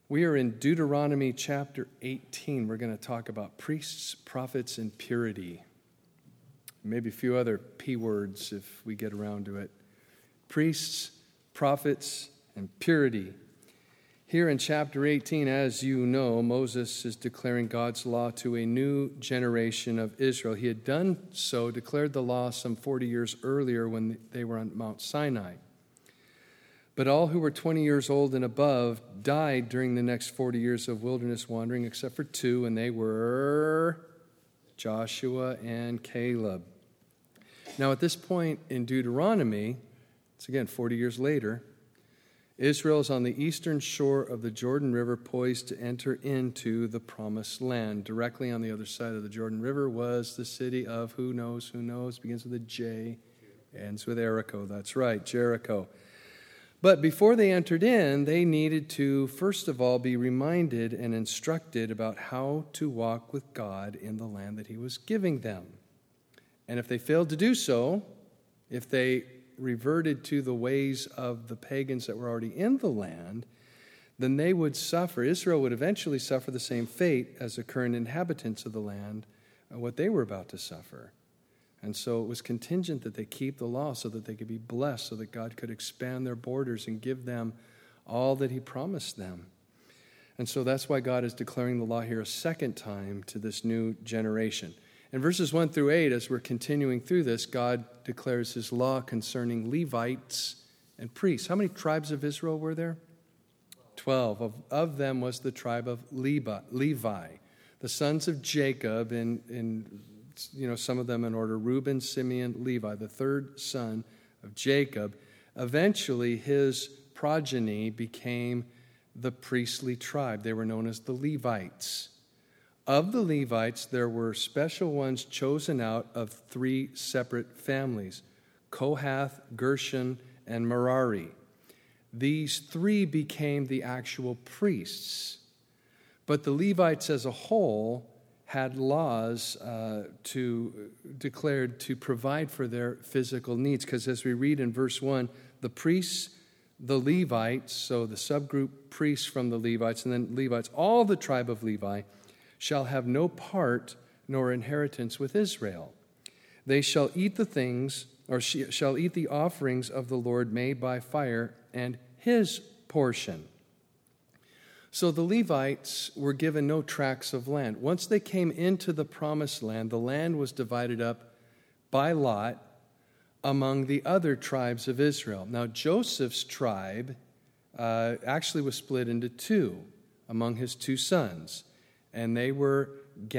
We are in Deuteronomy chapter 18. We're going to talk about priests, prophets, and purity. Maybe a few other P words if we get around to it. Priests, prophets, and purity. Here in chapter 18, as you know, Moses is declaring God's law to a new generation of Israel. He had done so, declared the law some 40 years earlier when they were on Mount Sinai. But all who were 20 years old and above died during the next 40 years of wilderness wandering, except for two, and they were Joshua and Caleb. Now, at this point in Deuteronomy, it's again 40 years later, Israel is on the eastern shore of the Jordan River, poised to enter into the promised land. Directly on the other side of the Jordan River was the city of who knows, begins with a J, ends with Jericho. That's right, Jericho. But before they entered in, they needed to, first of all, be reminded and instructed about how to walk with God in the land that He was giving them. And if they failed to do so, if they reverted to the ways of the pagans that were already in the land, then they would suffer. Israel would eventually suffer the same fate as the current inhabitants of the land, what they were about to suffer. And so it was contingent that they keep the law so that they could be blessed, so that God could expand their borders and give them all that He promised them. And so that's why God is declaring the law here a second time to this new generation. In verses 1 through 8, as we're continuing through this, God declares His law concerning Levites and priests. How many tribes of Israel were there? 12. Of them was the tribe of Levi. The sons of Jacob, in some of them in order, Reuben, Simeon, Levi, the third son of Jacob. Eventually, his progeny became the priestly tribe. They were known as the Levites. Of the Levites, there were special ones chosen out of three separate families: Kohath, Gershon, and Merari. These three became the actual priests. But the Levites as a whole had laws declared to provide for their physical needs. Because as we read in verse 1, the priests, the Levites, so the subgroup priests from the Levites, and then Levites, all the tribe of Levi, shall have no part nor inheritance with Israel. They shall eat the things, or shall eat the offerings of the Lord made by fire, and His portion. So the Levites were given no tracts of land. Once they came into the promised land, the land was divided up by lot among the other tribes of Israel. Now, Joseph's tribe actually was split into two among his two sons, and they were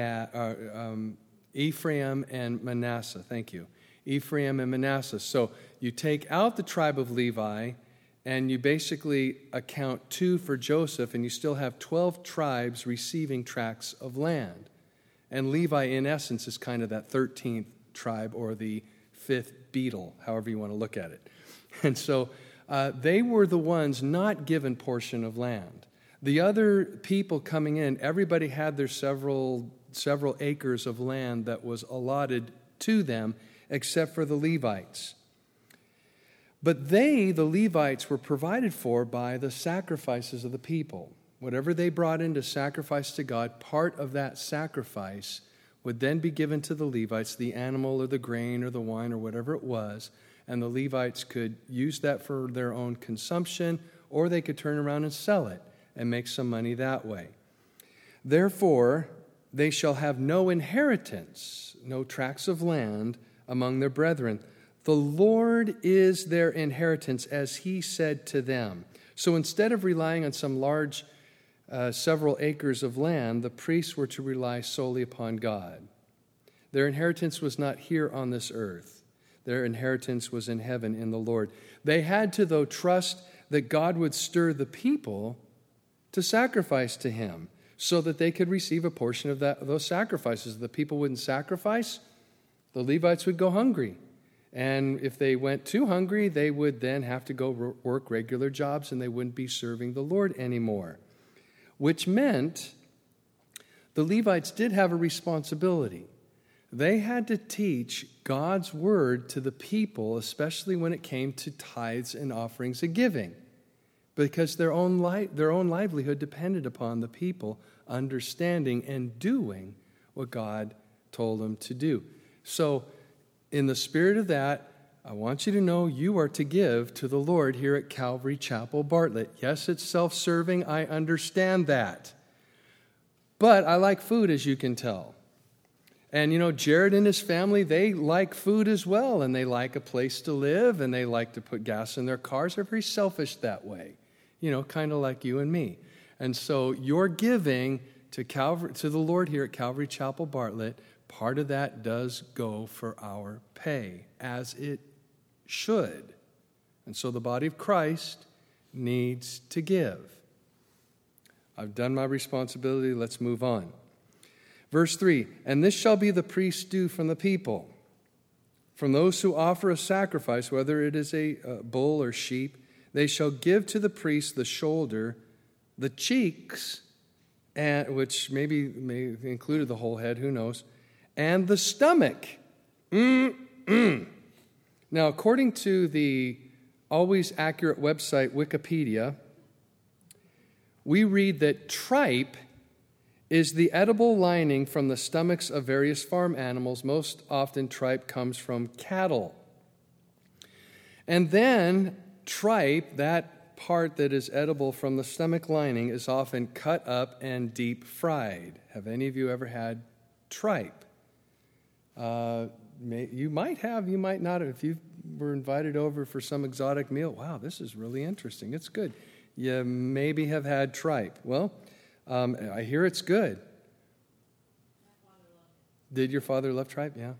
Ephraim and Manasseh. Thank you. Ephraim and Manasseh. So you take out the tribe of Levi, and you basically account 2 for Joseph, and you still have 12 tribes receiving tracts of land. And Levi, in essence, is kind of that 13th tribe, or the 5th beetle, however you want to look at it. And so they were the ones not given portion of land. The other people coming in, everybody had their several acres of land that was allotted to them, except for the Levites. But the Levites, were provided for by the sacrifices of the people. Whatever they brought in to sacrifice to God, part of that sacrifice would then be given to the Levites, the animal or the grain or the wine or whatever it was, and the Levites could use that for their own consumption, or they could turn around and sell it and make some money that way. Therefore, they shall have no inheritance, no tracts of land among their brethren. The Lord is their inheritance, as He said to them. So instead of relying on some large, several acres of land, the priests were to rely solely upon God. Their inheritance was not here on this earth. Their inheritance was in heaven in the Lord. They had to, though, trust that God would stir the people to sacrifice to Him so that they could receive a portion of those sacrifices. If the people wouldn't sacrifice, the Levites would go hungry. And if they went too hungry, they would then have to go work regular jobs, and they wouldn't be serving the Lord anymore. Which meant the Levites did have a responsibility. They had to teach God's word to the people, especially when it came to tithes and offerings and giving. because their own livelihood depended upon the people understanding and doing what God told them to do. So, in the spirit of that, I want you to know you are to give to the Lord here at Calvary Chapel Bartlett. Yes, it's self-serving. I understand that. But I like food, as you can tell. And, Jared and his family, they like food as well, and they like a place to live, and they like to put gas in their cars. They're very selfish that way, kind of like you and me. And so your giving to the Lord here at Calvary Chapel Bartlett, part of that does go for our pay, as it should. And so the body of Christ needs to give. I've done my responsibility. Let's move on. Verse 3, and this shall be the priest's due from the people, from those who offer a sacrifice, whether it is a bull or sheep, they shall give to the priest the shoulder, the cheeks, which may included the whole head, who knows, and the stomach. Now, according to the always accurate website Wikipedia, we read that tripe is the edible lining from the stomachs of various farm animals. Most often tripe comes from cattle. And then tripe, that part that is edible from the stomach lining, is often cut up and deep fried. Have any of you ever had tripe? You might have, you might not have. If you were invited over for some exotic meal, wow, this is really interesting. It's good. You maybe have had tripe. Well, I hear it's good. Did your father love tripe? Yeah.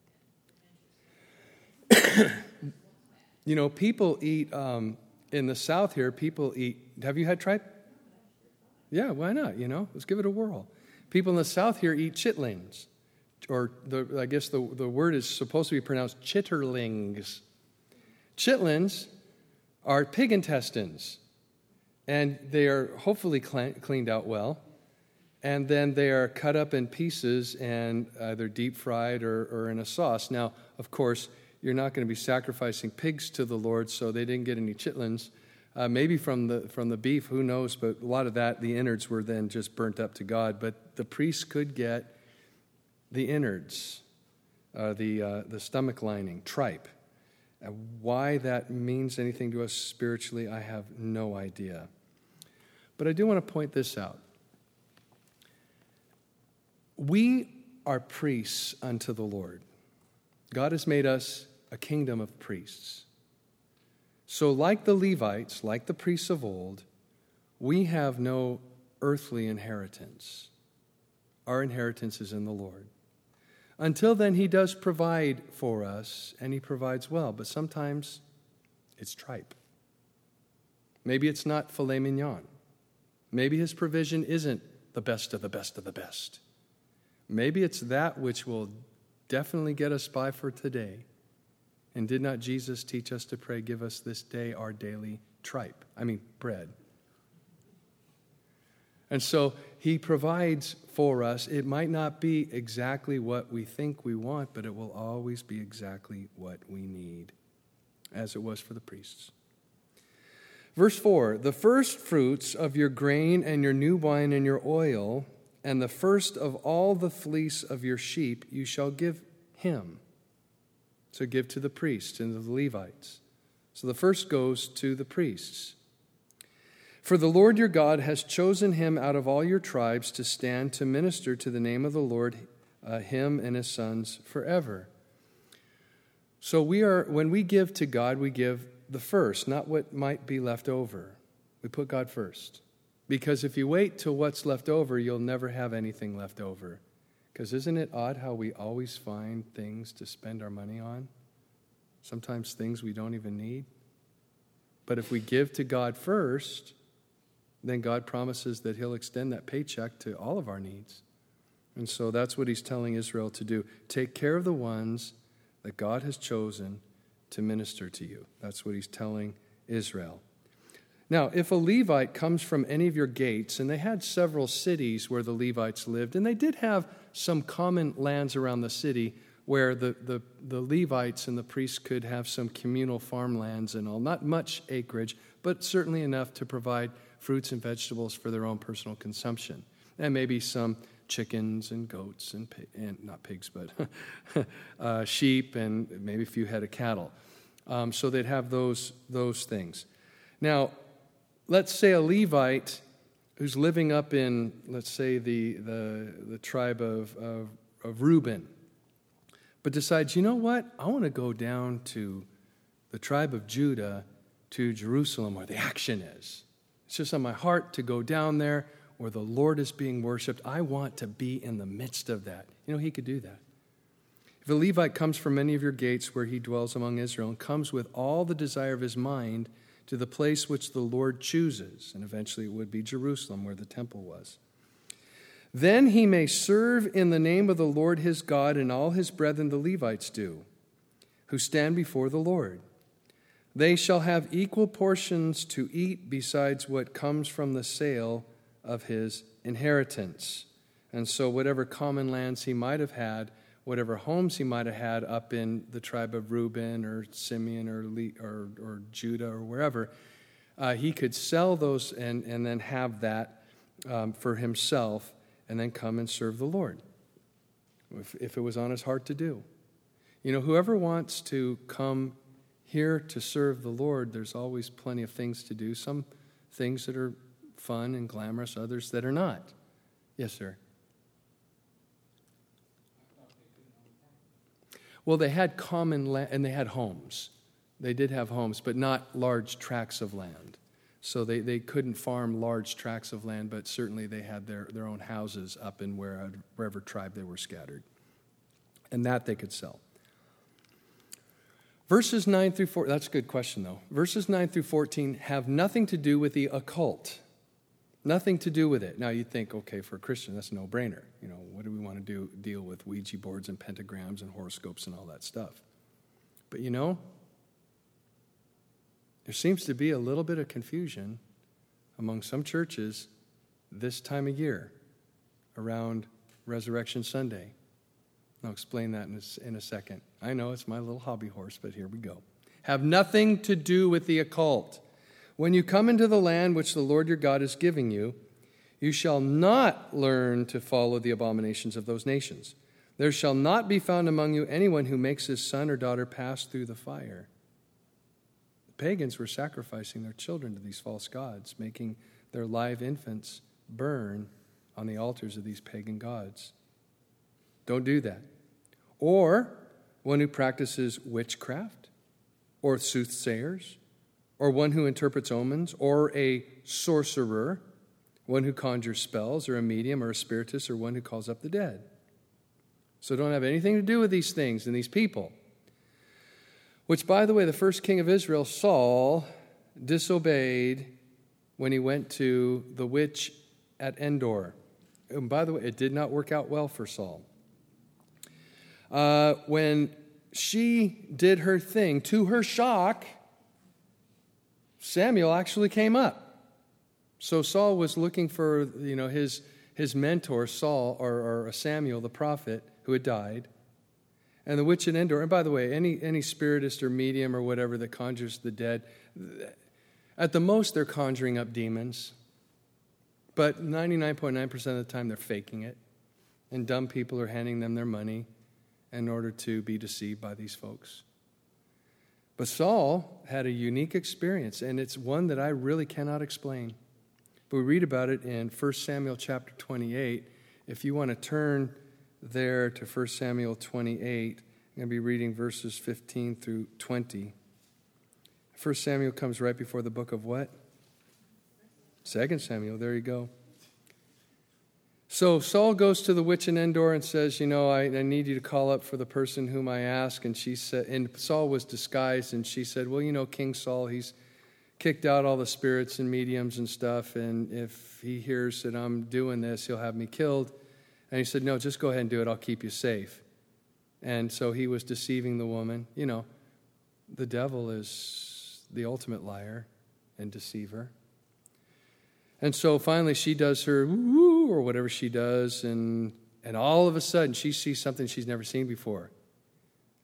People eat, in the South here, people eat, have you had tripe? Yeah, why not? Let's give it a whirl. People in the South here eat chitlins. Or I guess the word is supposed to be pronounced chitterlings. Chitlins are pig intestines, and they are hopefully cleaned out well, and then they are cut up in pieces and either deep fried or in a sauce. Now, of course, you're not going to be sacrificing pigs to the Lord, so they didn't get any chitlins. Maybe from the beef, who knows? But a lot of that, the innards were then just burnt up to God. But the priest could get the innards, the stomach lining, tripe. Why that means anything to us spiritually, I have no idea. But I do want to point this out. We are priests unto the Lord. God has made us a kingdom of priests. So like the Levites, like the priests of old, we have no earthly inheritance. Our inheritance is in the Lord. Until then, he does provide for us, and he provides well, but sometimes it's tripe. Maybe it's not filet mignon. Maybe his provision isn't the best of the best of the best. Maybe it's that which will definitely get us by for today. And did not Jesus teach us to pray, give us this day our daily bread? And so he provides for us. It might not be exactly what we think we want, but it will always be exactly what we need, as it was for the priests. Verse 4, the first fruits of your grain and your new wine and your oil, and the first of all the fleece of your sheep, you shall give him. So give to the priests and to the Levites. So the first goes to the priests. For the Lord your God has chosen him out of all your tribes to stand to minister to the name of the Lord, him and his sons forever. So when we give to God, we give the first, not what might be left over. We put God first. Because if you wait till what's left over, you'll never have anything left over. Because isn't it odd how we always find things to spend our money on? Sometimes things we don't even need. But if we give to God first, then God promises that he'll extend that paycheck to all of our needs. And so that's what he's telling Israel to do. Take care of the ones that God has chosen to minister to you. That's what he's telling Israel. Now, if a Levite comes from any of your gates, and they had several cities where the Levites lived, and they did have some common lands around the city where the Levites and the priests could have some communal farmlands and all. Not much acreage, but certainly enough to provide fruits and vegetables for their own personal consumption. And maybe some chickens and goats and not pigs, but sheep and maybe a few head of cattle. So they'd have those things. Now, let's say a Levite who's living up in, let's say, the tribe of Reuben, but decides, you know what? I want to go down to the tribe of Judah, to Jerusalem, where the action is. It's just on my heart to go down there where the Lord is being worshiped. I want to be in the midst of that. You know, he could do that. If a Levite comes from any of your gates where he dwells among Israel and comes with all the desire of his mind to the place which the Lord chooses, and eventually it would be Jerusalem where the temple was, then he may serve in the name of the Lord his God, and all his brethren the Levites do, who stand before the Lord. They shall have equal portions to eat besides what comes from the sale of his inheritance. And so whatever common lands he might have had, whatever homes he might have had up in the tribe of Reuben or Simeon or Judah or wherever, he could sell those and then have that for himself and then come and serve the Lord if it was on his heart to do. You know, whoever wants to come here to serve the Lord, there's always plenty of things to do. Some things that are fun and glamorous, others that are not. Yes, sir. Well, they had common land, and they had homes. They did have homes, but not large tracts of land. So they couldn't farm large tracts of land, but certainly they had their own houses up in wherever tribe they were scattered. And that they could sell. Verses 9 through 14, that's a good question though. Verses 9 through 14 have nothing to do with the occult. Nothing to do with it. Now you'd think, okay, for a Christian, that's a no-brainer. You know, what do we want to deal with Ouija boards and pentagrams and horoscopes and all that stuff? But you know, there seems to be a little bit of confusion among some churches this time of year around Resurrection Sunday. I'll explain that in a second. I know it's my little hobby horse, but here we go. Have nothing to do with the occult. When you come into the land which the Lord your God is giving you, you shall not learn to follow the abominations of those nations. There shall not be found among you anyone who makes his son or daughter pass through the fire. The pagans were sacrificing their children to these false gods, making their live infants burn on the altars of these pagan gods. Don't do that. Or one who practices witchcraft, or soothsayers, or one who interprets omens, or a sorcerer, one who conjures spells, or a medium, or a spiritist, or one who calls up the dead. So don't have anything to do with these things and these people. Which, by the way, the first king of Israel, Saul, disobeyed when he went to the witch at Endor. And by the way, it did not work out well for Saul. When she did her thing, to her shock, Samuel actually came up. So Saul was looking for, his mentor, Saul, or Samuel, the prophet, who had died. And the witch at Endor, and by the way, any spiritist or medium or whatever that conjures the dead, at the most they're conjuring up demons. But 99.9% of the time they're faking it. And dumb people are handing them their money in order to be deceived by these folks. But Saul had a unique experience, and it's one that I really cannot explain. But we read about it in 1 Samuel chapter 28. If you want to turn there to 1 Samuel 28, I'm going to be reading verses 15 through 20. 1 Samuel comes right before the book of what? 2 Samuel, there you go. So Saul goes to the witch in Endor and says, I need you to call up for the person whom I ask. And she said, and Saul was disguised, and she said, well, King Saul, he's kicked out all the spirits and mediums and stuff, and if he hears that I'm doing this, he'll have me killed. And he said, no, just go ahead and do it. I'll keep you safe. And so he was deceiving the woman. The devil is the ultimate liar and deceiver. And so finally she does her woo or whatever she does, and all of a sudden she sees something she's never seen before.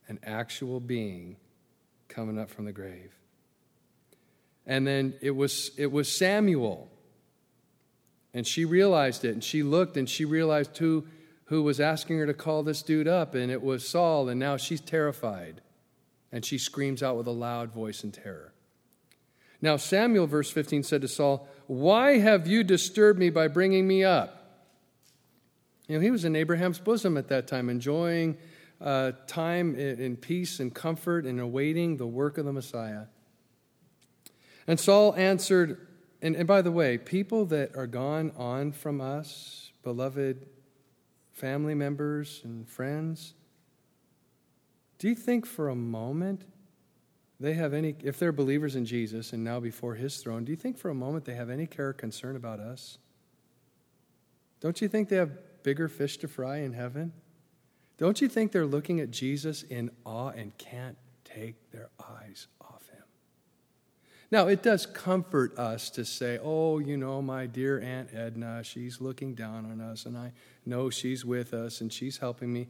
an actual being coming up from the grave. And then it was Samuel. And she realized it, and she looked, and she realized who was asking her to call this dude up, and it was Saul, and now she's terrified. And she screams out with a loud voice in terror. Now Samuel, verse 15, said to Saul, "Why have you disturbed me by bringing me up?" He was in Abraham's bosom at that time, enjoying time in peace and comfort and awaiting the work of the Messiah. And Saul answered, and by the way, people that are gone on from us, beloved family members and friends, do you think for a moment they have any, if they're believers in Jesus and now before his throne, do you think for a moment they have any care or concern about us? Don't you think they have bigger fish to fry in heaven? Don't you think they're looking at Jesus in awe and can't take their eyes off him? Now, it does comfort us to say, oh, my dear Aunt Edna, she's looking down on us, and I know she's with us, and she's helping me.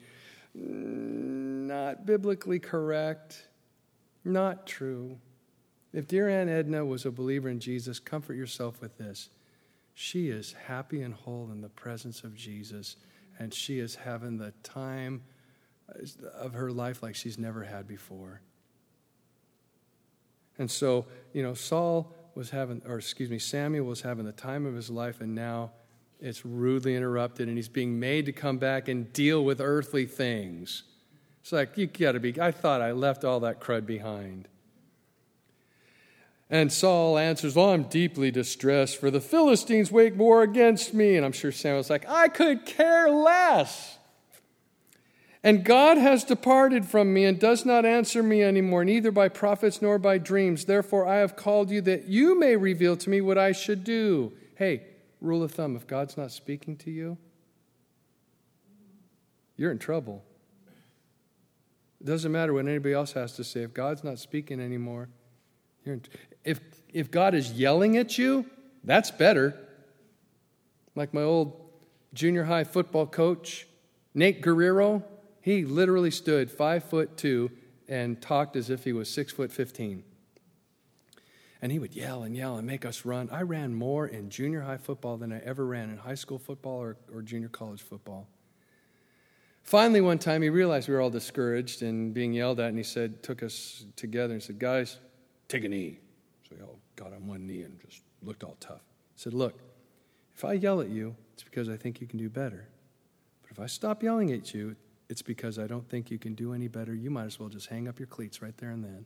Not biblically correct. Not true. If dear Aunt Edna was a believer in Jesus, comfort yourself with this. She is happy and whole in the presence of Jesus, and she is having the time of her life like she's never had before. And so, Samuel was having the time of his life, and now it's rudely interrupted, and he's being made to come back and deal with earthly things. It's like, I thought I left all that crud behind. And Saul answers, I'm deeply distressed, for the Philistines wage war against me. And I'm sure Samuel's like, I could care less. And God has departed from me and does not answer me anymore, neither by prophets nor by dreams. Therefore I have called you that you may reveal to me what I should do. Hey, rule of thumb, if God's not speaking to you, you're in trouble. It doesn't matter what anybody else has to say. If God's not speaking anymore, if God is yelling at you, that's better. Like my old junior high football coach, Nate Guerrero, he literally stood 5'2" and talked as if he was 6'15". And he would yell and make us run. I ran more in junior high football than I ever ran in high school football or junior college football. Finally, one time, he realized we were all discouraged and being yelled at, and he took us together and said, guys, take a knee. So we all got on one knee and just looked all tough. He said, look, if I yell at you, it's because I think you can do better. But if I stop yelling at you, it's because I don't think you can do any better. You might as well just hang up your cleats right there and then.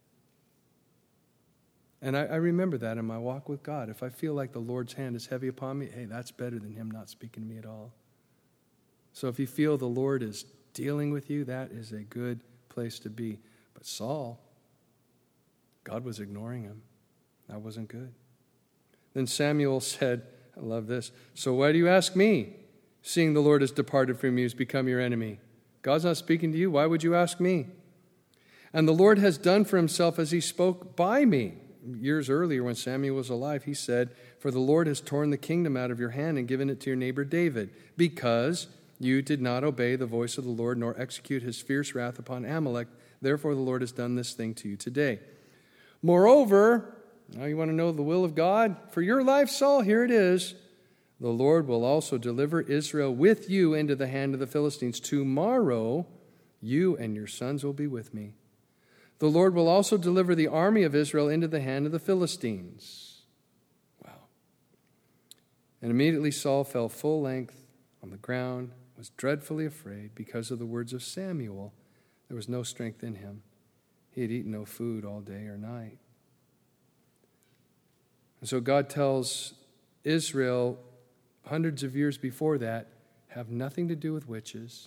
And I remember that in my walk with God. If I feel like the Lord's hand is heavy upon me, hey, that's better than him not speaking to me at all. So if you feel the Lord is dealing with you, that is a good place to be. But Saul, God was ignoring him. That wasn't good. Then Samuel said, I love this, so why do you ask me? Seeing the Lord has departed from you, has become your enemy. God's not speaking to you, why would you ask me? And the Lord has done for himself as he spoke by me. Years earlier, when Samuel was alive, he said, for the Lord has torn the kingdom out of your hand and given it to your neighbor David, because you did not obey the voice of the Lord, nor execute his fierce wrath upon Amalek. Therefore, the Lord has done this thing to you today. Moreover, now you want to know the will of God? For your life, Saul, here it is. The Lord will also deliver Israel with you into the hand of the Philistines. Tomorrow, you and your sons will be with me. The Lord will also deliver the army of Israel into the hand of the Philistines. Wow. And immediately Saul fell full length on the ground, was dreadfully afraid because of the words of Samuel. There was no strength in him. He had eaten no food all day or night. And so God tells Israel hundreds of years before that, have nothing to do with witches,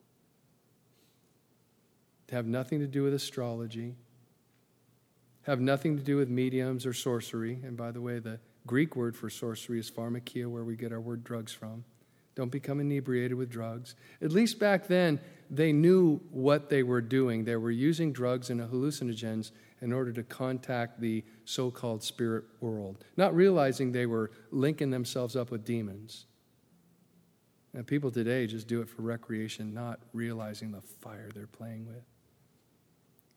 to have nothing to do with astrology, have nothing to do with mediums or sorcery. And by the way, the Greek word for sorcery is pharmakia, where we get our word drugs from. Don't become inebriated with drugs. At least back then, they knew what they were doing. They were using drugs and hallucinogens in order to contact the so-called spirit world, not realizing they were linking themselves up with demons. And people today just do it for recreation, not realizing the fire they're playing with.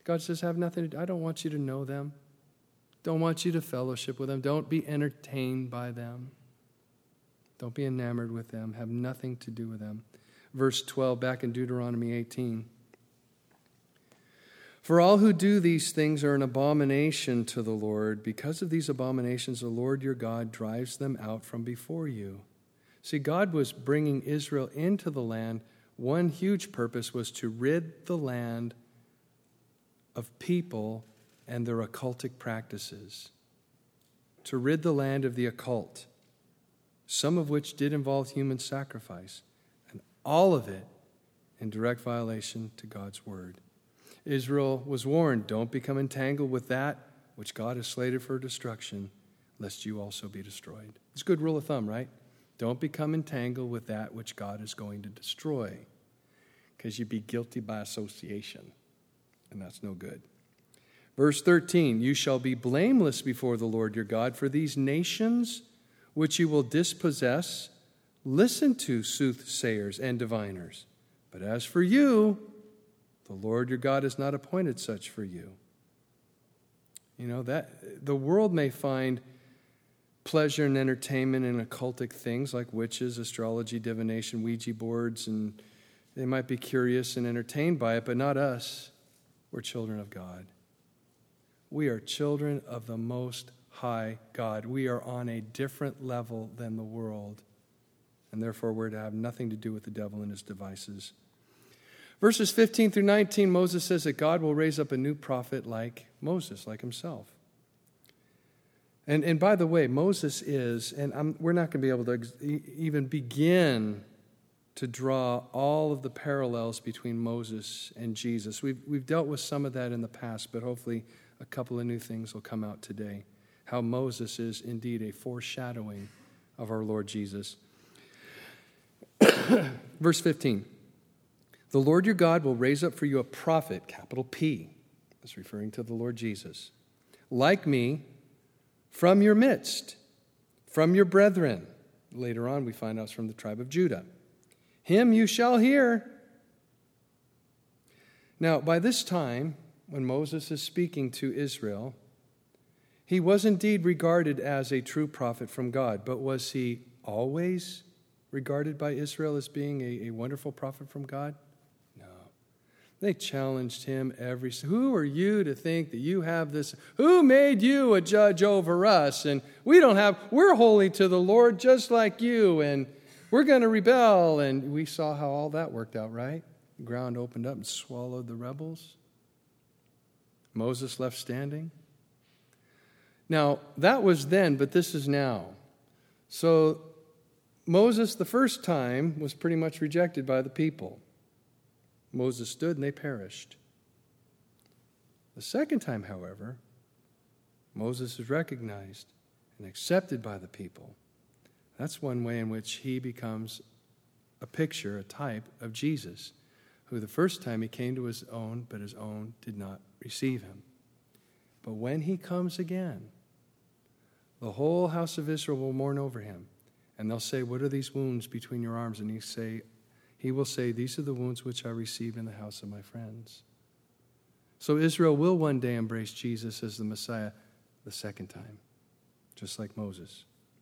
God says, have nothing to do. I don't want you to know them. Don't want you to fellowship with them. Don't be entertained by them. Don't be enamored with them. Have nothing to do with them. Verse 12, back in Deuteronomy 18. For all who do these things are an abomination to the Lord. Because of these abominations, the Lord your God drives them out from before you. See, God was bringing Israel into the land. One huge purpose was to rid the land of people and their occultic practices. To rid the land of the occult, some of which did involve human sacrifice, and all of it in direct violation to God's word. Israel was warned, don't become entangled with that which God has slated for destruction, lest you also be destroyed. It's a good rule of thumb, right? Don't become entangled with that which God is going to destroy, because you'd be guilty by association, and that's no good. Verse 13, you shall be blameless before the Lord your God, for these nations which you will dispossess, listen to soothsayers and diviners. But as for you, the Lord your God has not appointed such for you. You know, that the world may find pleasure and entertainment in occultic things like witches, astrology, divination, Ouija boards, and they might be curious and entertained by it, but not us. We're children of God. We are children of the Most High God. We are on a different level than the world, and therefore we're to have nothing to do with the devil and his devices. Verses 15 through 19, Moses says that God will raise up a new prophet like Moses, like himself. And by the way, Moses is, and we're not going to be able to even begin to draw all of the parallels between Moses and Jesus. We've dealt with some of that in the past, but hopefully a couple of new things will come out today. How Moses is indeed a foreshadowing of our Lord Jesus. Verse 15. The Lord your God will raise up for you a prophet, capital P, that's referring to the Lord Jesus, like me, from your midst, from your brethren. Later on, we find out it's from the tribe of Judah. Him you shall hear. Now, by this time, when Moses is speaking to Israel, he was indeed regarded as a true prophet from God, but was he always regarded by Israel as being a wonderful prophet from God? They challenged him who are you to think that you have this? Who made you a judge over us? And we're holy to the Lord just like you, and we're going to rebel. And we saw how all that worked out, right? The ground opened up and swallowed the rebels. Moses left standing. Now, that was then, but this is now. So Moses, the first time, was pretty much rejected by the people. Moses stood and they perished. The second time, however, Moses is recognized and accepted by the people. That's one way in which he becomes a picture, a type of Jesus, who the first time he came to his own, but his own did not receive him. But when he comes again, the whole house of Israel will mourn over him. And they'll say, what are these wounds between your arms? And he will say, these are the wounds which I received in the house of my friends. So Israel will one day embrace Jesus as the Messiah the second time, just like Moses.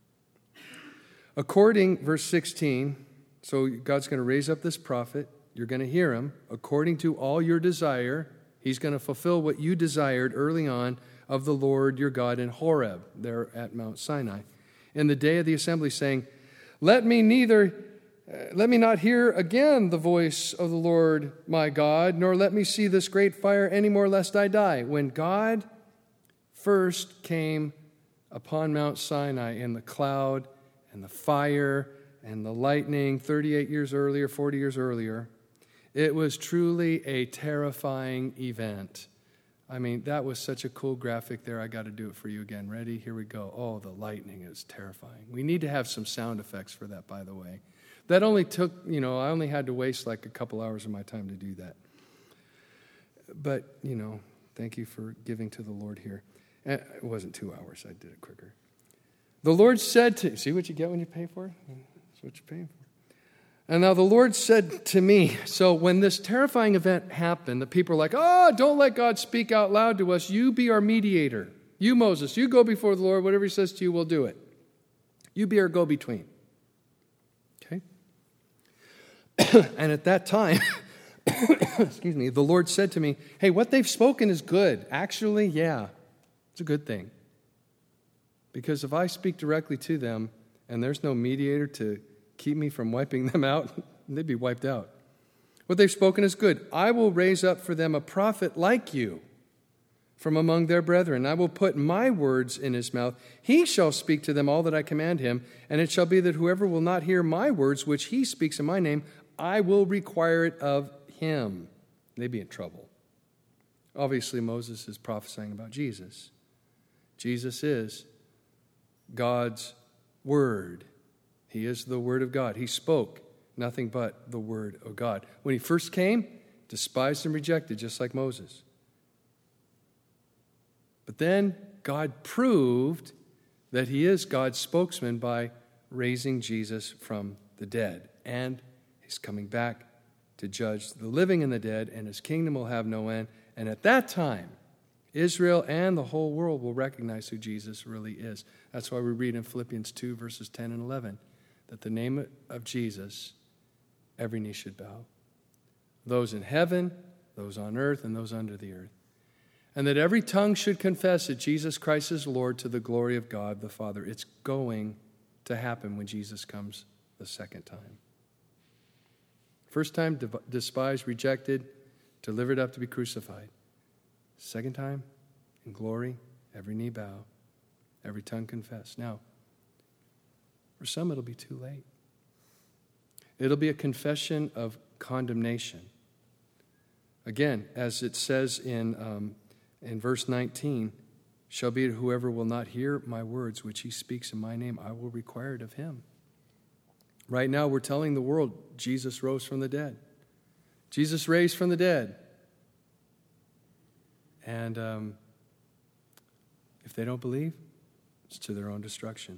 Verse 16, so God's going to raise up this prophet. You're going to hear him. According to all your desire, he's going to fulfill what you desired early on of the Lord your God in Horeb, there at Mount Sinai, in the day of the assembly, saying, Let me not hear again the voice of the Lord my God, nor let me see this great fire any more, lest I die. When God first came upon Mount Sinai in the cloud and the fire and the lightning 38 years earlier, 40 years earlier, it was truly a terrifying event. I mean, that was such a cool graphic there. I got to do it for you again. Ready? Here we go. Oh, the lightning is terrifying. We need to have some sound effects for that, by the way. That only took, I only had to waste like a couple hours of my time to do that. But, thank you for giving to the Lord here. And it wasn't 2 hours. I did it quicker. The Lord said to, see what you get when you pay for it? That's what you're paying for. And now the Lord said to me, so when this terrifying event happened, the people are like, oh, don't let God speak out loud to us. You be our mediator. You, Moses, you go before the Lord. Whatever he says to you, we'll do it. You be our go-between. Okay? And at that time, excuse me, the Lord said to me, hey, what they've spoken is good. Actually, yeah, it's a good thing. Because if I speak directly to them and there's no mediator to keep me from wiping them out, they'd be wiped out. What they've spoken is good. I will raise up for them a prophet like you from among their brethren. I will put my words in his mouth. He shall speak to them all that I command him, and it shall be that whoever will not hear my words, which he speaks in my name, I will require it of him. They'd be in trouble. Obviously, Moses is prophesying about Jesus. Jesus is God's word. He is the Word of God. He spoke nothing but the Word of God. When he first came, despised and rejected, just like Moses. But then God proved that he is God's spokesman by raising Jesus from the dead. And he's coming back to judge the living and the dead, and his kingdom will have no end. And at that time, Israel and the whole world will recognize who Jesus really is. That's why we read in Philippians 2, verses 10 and 11. That the name of Jesus, every knee should bow. Those in heaven, those on earth, and those under the earth. And that every tongue should confess that Jesus Christ is Lord to the glory of God the Father. It's going to happen when Jesus comes the second time. First time, despised, rejected, delivered up to be crucified. Second time, in glory, every knee bow, every tongue confess. Now, for some, it'll be too late. It'll be a confession of condemnation. Again, as it says in verse 19, shall be that whoever will not hear my words, which he speaks in my name, I will require it of him. Right now, we're telling the world Jesus rose from the dead. Jesus raised from the dead. And if they don't believe, it's to their own destruction.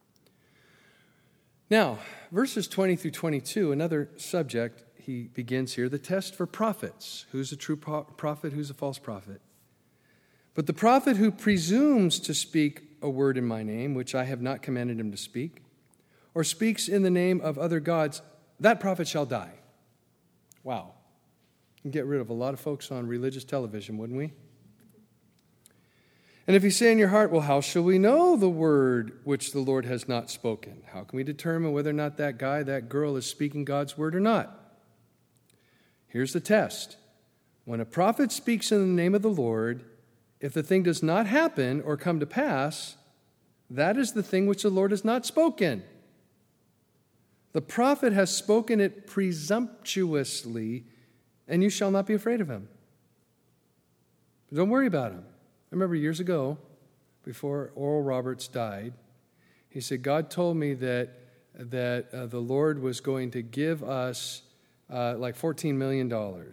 Now, verses 20 through 22, another subject he begins here, the test for prophets. Who's a true prophet? Who's a false prophet? But the prophet who presumes to speak a word in my name, which I have not commanded him to speak, or speaks in the name of other gods, that prophet shall die. Wow. We can get rid of a lot of folks on religious television, wouldn't we? And if you say in your heart, well, how shall we know the word which the Lord has not spoken? How can we determine whether or not that guy, that girl is speaking God's word or not? Here's the test. When a prophet speaks in the name of the Lord, if the thing does not happen or come to pass, that is the thing which the Lord has not spoken. The prophet has spoken it presumptuously, and you shall not be afraid of him. Don't worry about him. I remember years ago, before Oral Roberts died, he said, God told me that the Lord was going to give us like $14 million. And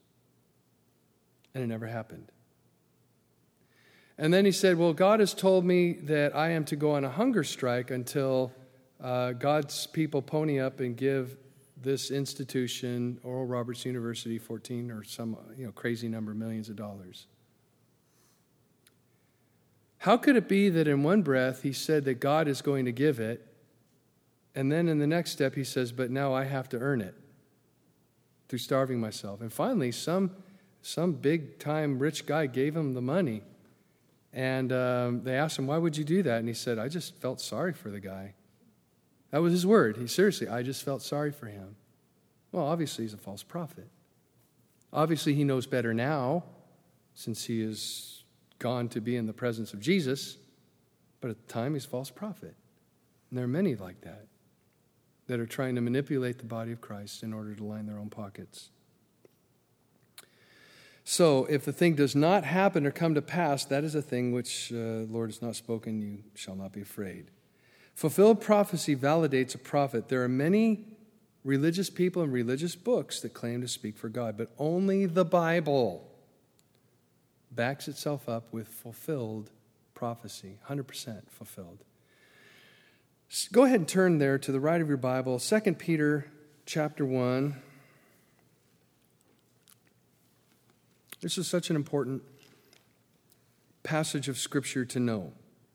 it never happened. And then he said, well, God has told me that I am to go on a hunger strike until God's people pony up and give this institution, Oral Roberts University, 14 or some crazy number, millions of dollars. How could it be that in one breath he said that God is going to give it, and then in the next step he says, but now I have to earn it through starving myself? And finally, some big-time rich guy gave him the money, and they asked him, why would you do that? And he said, I just felt sorry for the guy. That was his word. I just felt sorry for him. Well, obviously he's a false prophet. Obviously he knows better now, since he is gone to be in the presence of Jesus, but at the time he's a false prophet. And there are many like that are trying to manipulate the body of Christ in order to line their own pockets. So if the thing does not happen or come to pass, that is a thing which the Lord has not spoken, you shall not be afraid. Fulfilled prophecy validates a prophet. There are many religious people and religious books that claim to speak for God, but only the Bible backs itself up with fulfilled prophecy, 100% fulfilled. Go ahead and turn there to the right of your Bible, 2 Peter chapter 1. This is such an important passage of Scripture to know.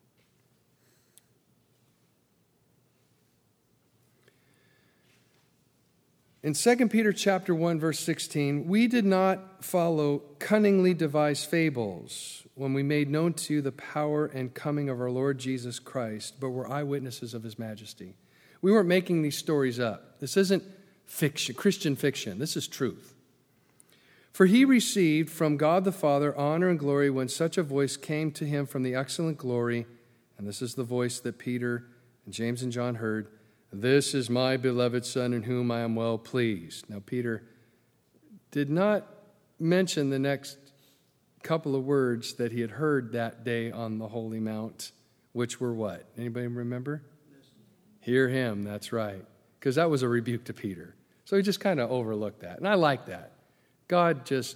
In 2 Peter chapter 1, verse 16, we did not follow cunningly devised fables when we made known to you the power and coming of our Lord Jesus Christ, but were eyewitnesses of his majesty. We weren't making these stories up. This isn't fiction, Christian fiction. This is truth. For he received from God the Father honor and glory when such a voice came to him from the excellent glory, and this is the voice that Peter and James and John heard, "This is my beloved Son in whom I am well pleased." Now, Peter did not mention the next couple of words that he had heard that day on the Holy Mount, which were what? Anybody remember? Hear him, that's right. Because that was a rebuke to Peter. So he just kind of overlooked that. And I like that. God just,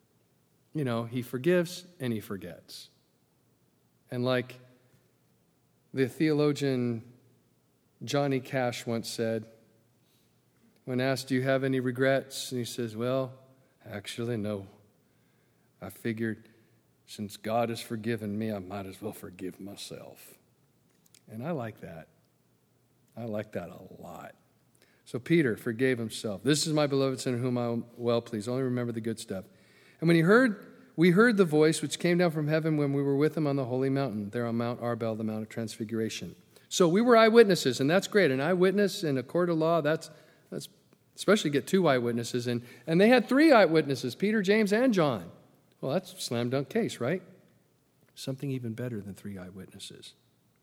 he forgives and he forgets. And like the theologian Johnny Cash once said, when asked, "Do you have any regrets?" And he says, "Well, actually, no. I figured since God has forgiven me, I might as well forgive myself." And I like that. I like that a lot. So Peter forgave himself. "This is my beloved Son in whom I am well pleased." Only remember the good stuff. And when we heard the voice which came down from heaven when we were with him on the holy mountain, there on Mount Arbel, the Mount of Transfiguration. So we were eyewitnesses, and that's great. An eyewitness in a court of law, that's especially get two eyewitnesses. And they had three eyewitnesses, Peter, James, and John. Well, that's a slam dunk case, right? Something even better than three eyewitnesses.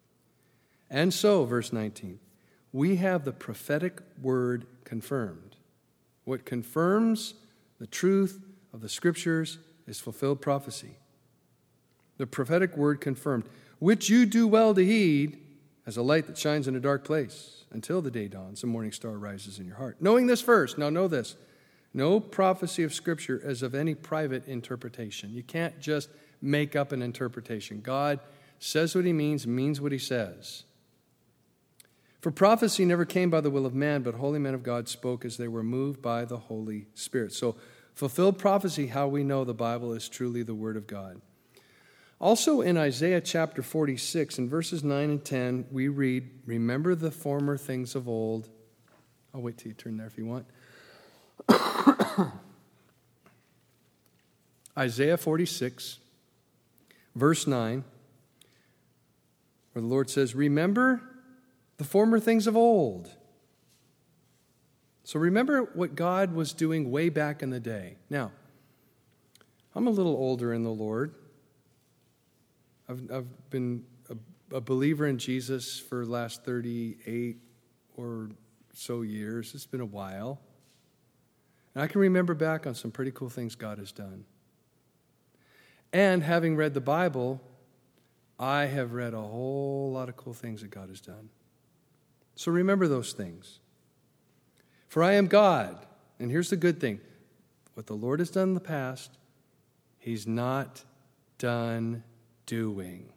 And so, verse 19, we have the prophetic word confirmed. What confirms the truth of the Scriptures is fulfilled prophecy. The prophetic word confirmed, which you do well to heed, as a light that shines in a dark place until the day dawns, the morning star rises in your heart. Knowing this first, now know this, no prophecy of Scripture is of any private interpretation. You can't just make up an interpretation. God says what he means what he says. For prophecy never came by the will of man, but holy men of God spoke as they were moved by the Holy Spirit. So fulfilled prophecy, how we know the Bible is truly the Word of God. Also in Isaiah chapter 46, in verses 9 and 10, we read, "Remember the former things of old." I'll wait till you turn there if you want. Isaiah 46, verse 9, where the Lord says, "Remember the former things of old." So remember what God was doing way back in the day. Now, I'm a little older in the Lord. I've been a believer in Jesus for the last 38 or so years. It's been a while. And I can remember back on some pretty cool things God has done. And having read the Bible, I have read a whole lot of cool things that God has done. So remember those things. For I am God. And here's the good thing. What the Lord has done in the past, he's not done doing.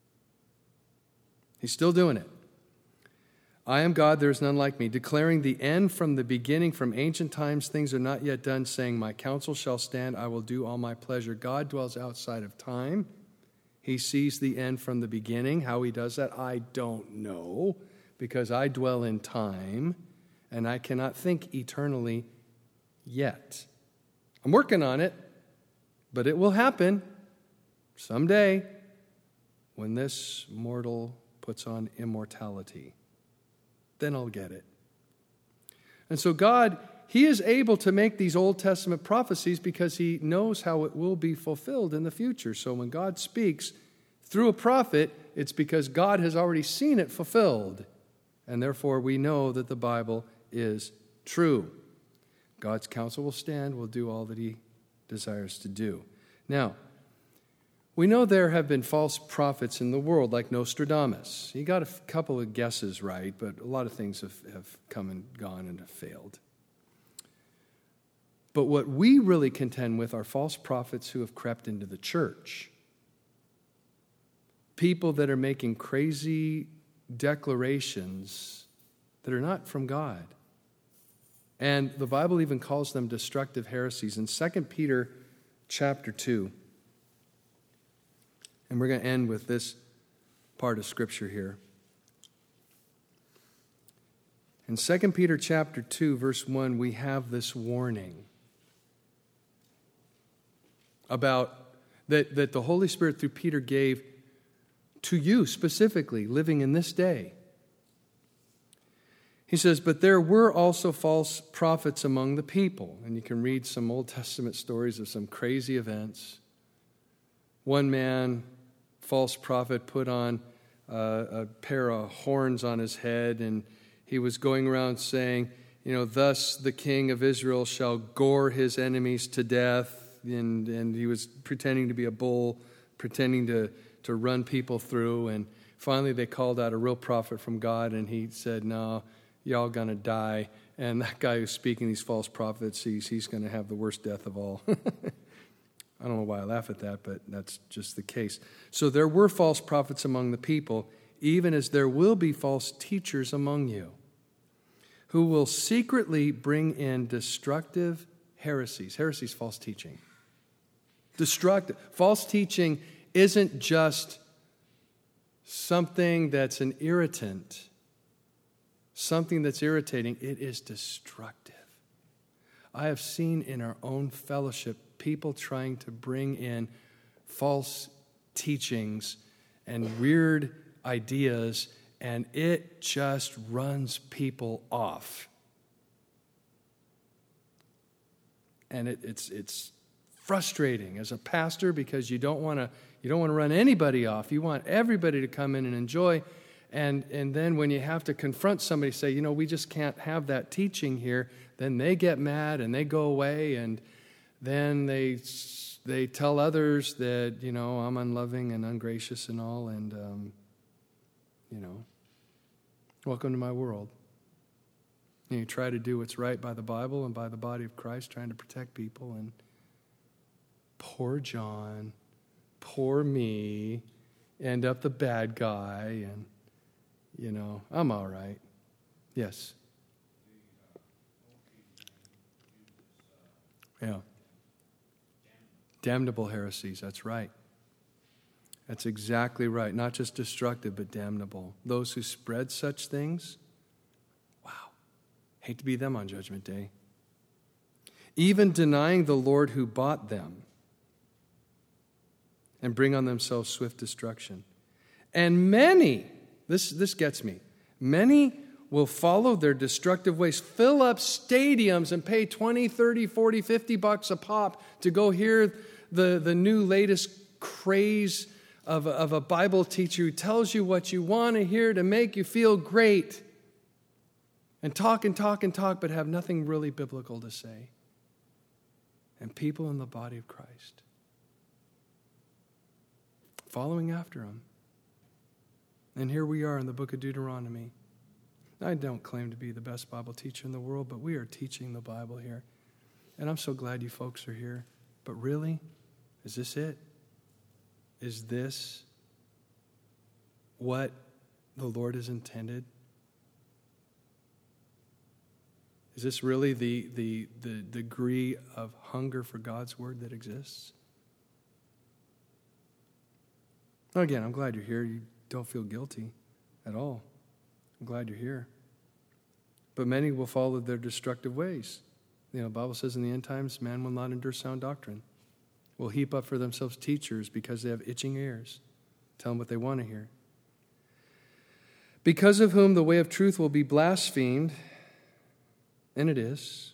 He's still doing it. I am God, there is none like me, declaring the end from the beginning, from ancient times, things are not yet done, saying, my counsel shall stand, I will do all my pleasure. God dwells outside of time. He sees the end from the beginning. How he does that, I don't know, because I dwell in time, and I cannot think eternally yet. I'm working on it, but it will happen someday when this mortal puts on immortality. Then I'll get it. And so God, he is able to make these Old Testament prophecies because he knows how it will be fulfilled in the future. So when God speaks through a prophet, it's because God has already seen it fulfilled. And therefore we know that the Bible is true. God's counsel will stand, will do all that he desires to do. Now, we know there have been false prophets in the world, like Nostradamus. He got a couple of guesses right, but a lot of things have come and gone and have failed. But what we really contend with are false prophets who have crept into the church. People that are making crazy declarations that are not from God. And the Bible even calls them destructive heresies. In 2 Peter chapter 2, and we're going to end with this part of Scripture here. In 2 Peter chapter 2, verse 1, we have this warning about that the Holy Spirit through Peter gave to you specifically, living in this day. He says, but there were also false prophets among the people. And you can read some Old Testament stories of some crazy events. One man, false prophet, put on a pair of horns on his head, and he was going around saying, thus the king of Israel shall gore his enemies to death. And he was pretending to be a bull, pretending to run people through. And finally they called out a real prophet from God, and he said, no, y'all going to die. And that guy who's speaking these false prophets, he's going to have the worst death of all. I don't know why I laugh at that, but that's just the case. So there were false prophets among the people, even as there will be false teachers among you, who will secretly bring in destructive heresies. Heresies, false teaching. Destructive. False teaching isn't just something that's an irritant, something that's irritating. It is destructive. I have seen in our own fellowship people trying to bring in false teachings and weird ideas, and it just runs people off. And it's frustrating as a pastor, because you don't want to run anybody off. You want everybody to come in and enjoy. And then when you have to confront somebody, say, we just can't have that teaching here, then they get mad and they go away, and then they tell others that, I'm unloving and ungracious and all, and, welcome to my world. And you try to do what's right by the Bible and by the body of Christ, trying to protect people, and poor John, poor me, end up the bad guy, and, I'm all right. Yes. Yeah. Damnable heresies, that's right. That's exactly right. Not just destructive, but damnable. Those who spread such things, wow, hate to be them on Judgment Day. Even denying the Lord who bought them, and bring on themselves swift destruction. And many, this gets me, many will follow their destructive ways, fill up stadiums and pay $20, $30, $40, $50 a pop to go hear the new latest craze of a Bible teacher who tells you what you want to hear to make you feel great, and talk, but have nothing really biblical to say. And people in the body of Christ following after him. And here we are in the book of Deuteronomy. I don't claim to be the best Bible teacher in the world, but we are teaching the Bible here. And I'm so glad you folks are here. But really, is this it? Is this what the Lord has intended? Is this really the degree of hunger for God's word that exists? Again, I'm glad you're here. You don't feel guilty at all. I'm glad you're here. But many will follow their destructive ways. The Bible says in the end times, man will not endure sound doctrine. Will heap up for themselves teachers because they have itching ears. Tell them what they want to hear. Because of whom the way of truth will be blasphemed, and it is.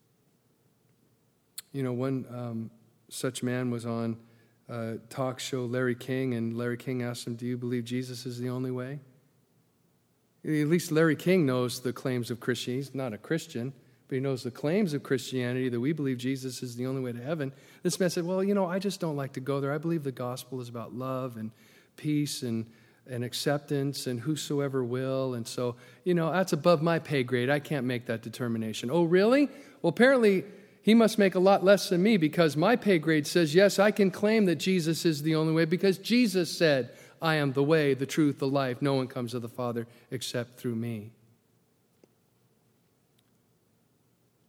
One such man was on talk show, Larry King, and Larry King asked him, do you believe Jesus is the only way? At least Larry King knows the claims of Christianity. He's not a Christian, but he knows the claims of Christianity, that we believe Jesus is the only way to heaven. This man said, well, I just don't like to go there. I believe the gospel is about love and peace and acceptance and whosoever will. And so, that's above my pay grade. I can't make that determination. Oh, really? Well, apparently he must make a lot less than me, because my pay grade says, yes, I can claim that Jesus is the only way, because Jesus said, I am the way, the truth, the life. No one comes to the Father except through me.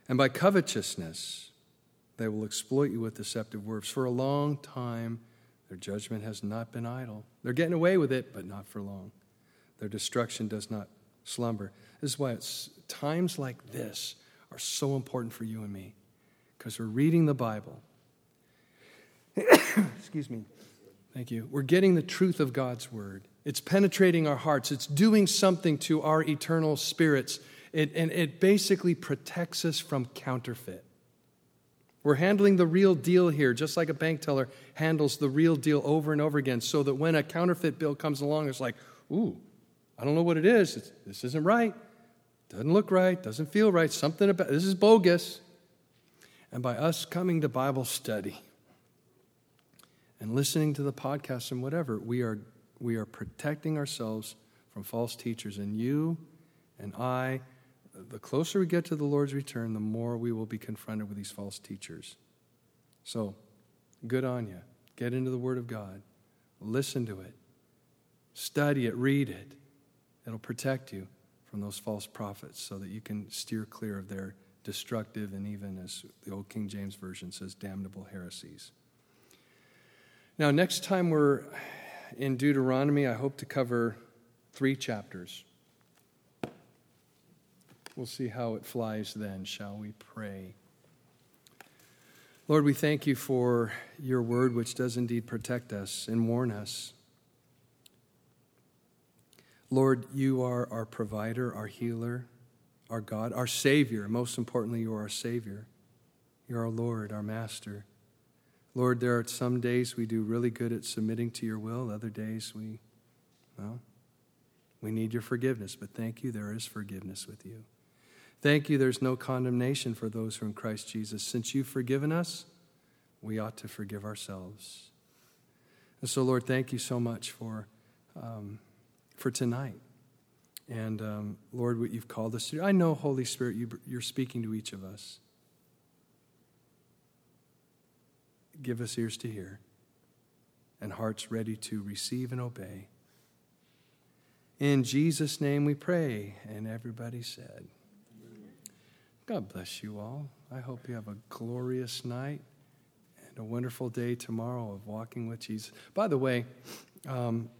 And by covetousness, they will exploit you with deceptive words. For a long time, their judgment has not been idle. They're getting away with it, but not for long. Their destruction does not slumber. This is why times like this are so important for you and me, because we're reading the Bible. Excuse me. Thank you. We're getting the truth of God's word. It's penetrating our hearts. It's doing something to our eternal spirits. And it basically protects us from counterfeit. We're handling the real deal here, just like a bank teller handles the real deal over and over again, so that when a counterfeit bill comes along, it's like, ooh, I don't know what it is. This isn't right. Doesn't look right. Doesn't feel right. Something about this is bogus. And by us coming to Bible study and listening to the podcast and whatever, we are protecting ourselves from false teachers. And you and I, the closer we get to the Lord's return, the more we will be confronted with these false teachers. So, good on you. Get into the Word of God. Listen to it. Study it. Read it. It'll protect you from those false prophets so that you can steer clear of their destructive and even, as the old King James Version says, damnable heresies. Now, next time we're in Deuteronomy, I hope to cover 3 chapters. We'll see how it flies then. Shall we pray? Lord, we thank you for your word, which does indeed protect us and warn us. Lord, you are our provider, our healer, our God, our Savior. Most importantly, you are our Savior. You're our Lord, our Master. Lord, there are some days we do really good at submitting to your will. Other days we need your forgiveness. But thank you, there is forgiveness with you. Thank you, there's no condemnation for those who are in Christ Jesus. Since you've forgiven us, we ought to forgive ourselves. And so, Lord, thank you so much for tonight. And, Lord, what you've called us to do. I know, Holy Spirit, you're speaking to each of us. Give us ears to hear and hearts ready to receive and obey. In Jesus' name we pray. And everybody said, God bless you all. I hope you have a glorious night and a wonderful day tomorrow of walking with Jesus. By the way,